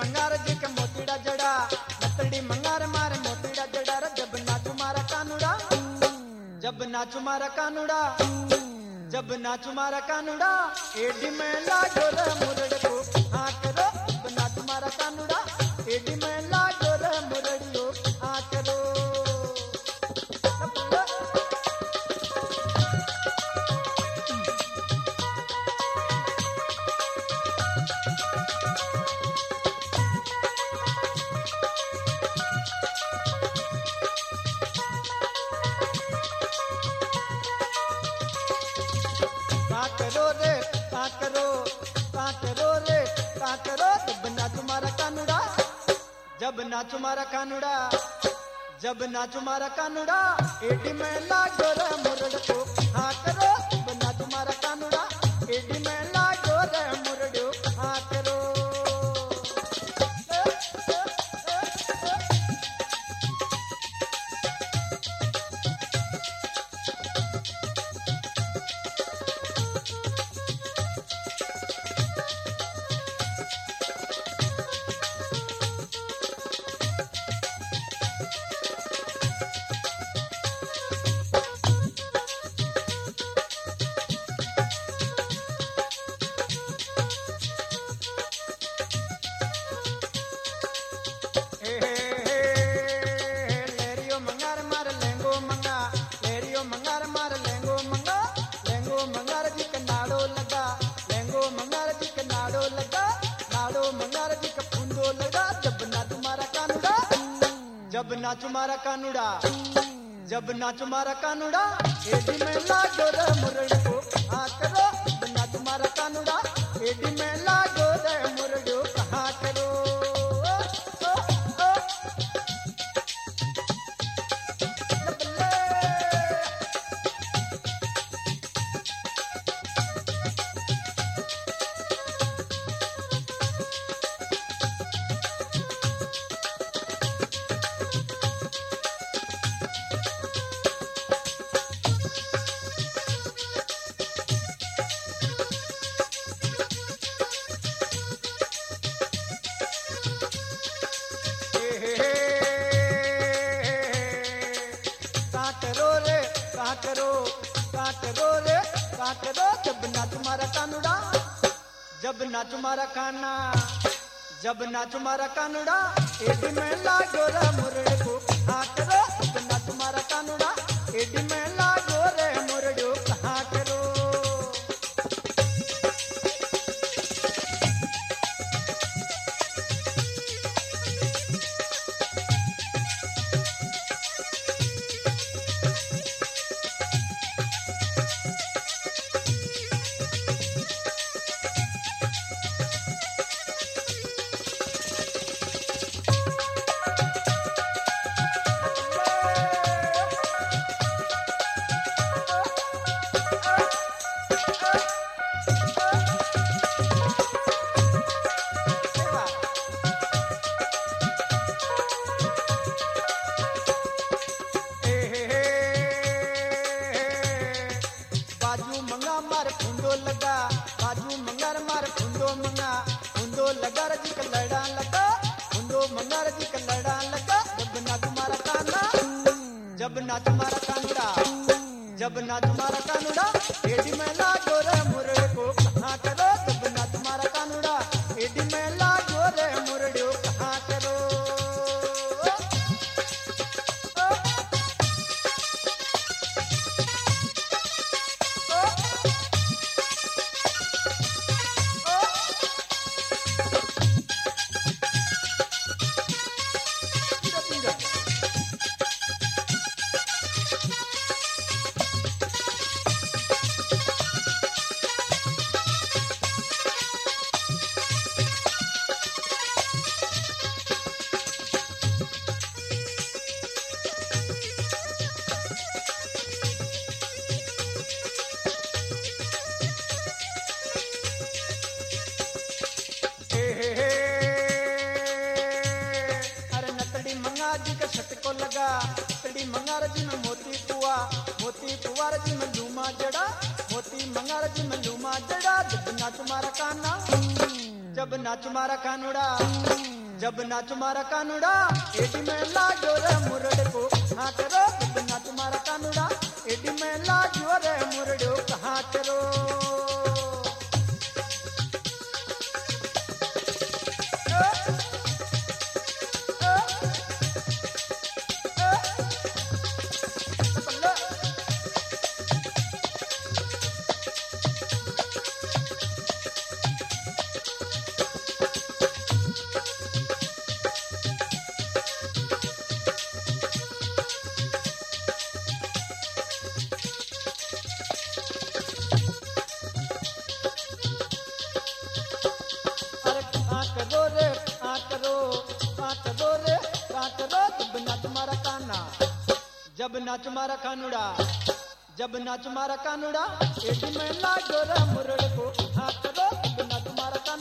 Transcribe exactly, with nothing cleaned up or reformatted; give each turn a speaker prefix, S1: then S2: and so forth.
S1: मंगार जी के मोतीड़ा जड़ा नतड़ी मंगार मारे मोतीड़ा जड़ा रे जब नाचू मारा कानूड़ा जब नाचू मारा कानूड़ा जब नाचू मारा कानूड़ा एडी में लागो रे मुरड़ को हाँ करो जब नाचू मारा कानूड़ा एडी में लागो रे मुरड़ियो हाँ करो करो रे का करो का करो रे का करो जब ना तुम्हारा कानूड़ा जब ना तुम्हारा कानूड़ा जब ना तुम्हारा कानूड़ा एडी में लागो रे मुरड़ को हाँ करो जब ना तुम्हारा कानूड़ा एडी में लागो रे मुरड़ो हाँ करो जब ना तुम्हारा कानूड़ा जब ना तुम्हारा कानूड़ा एडी में लागो रे मुरड़ को हाँ करो जब ना तुम्हारा कानूड़ा एडी में लागो रे मुरड़ो कहाँ करो करो का करो रे का करो जब ना तुम्हारा कानूड़ा जब ना तुम्हारा काना जब ना तुम्हारा कानूड़ा एडी में लागो रे मुरड़ को हाँ करो जब ना तुम्हारा कानूड़ा एडी में लागो रे मुरड़ो कहाँ करो बाजू मंगा मार फुंदो लगा बाजू मंगार मार फुंदो मंगा फुंदो लगा रजी का लड़ा लगा फुंदो मंगार जी का लड़ा लगा जब ना तुम्हारा काना जब ना तुम्हारा कानूड़ा जब ना तुम्हारा कानूड़ा एडी में लागो रे मुरड़ को कहाँ करो जब ना तुम्हारा कानूड़ा एडी में लागो रे मुरड़ो कहाँ करो जी का छटको लगा तड़ी मंगार जी में मोती कुआ मोती कुआर जी में लूमा जड़ा मोती मंगार जी में लूमा जड़ा जब ना तुम्हारा काना जब नाच मारा कानूड़ा जब नाच मारा कानूड़ा एडी में लागो रे मुरड़ को कहाँ करो जब नाच मारा कानूड़ा एडी में लागो रे मुरड़ो कहाँ करो जब नाच मारा कानूड़ा जब नाच मारा कानूड़ा एडी में लागो रे मुरड़ को हाँ करो जब नाच मारा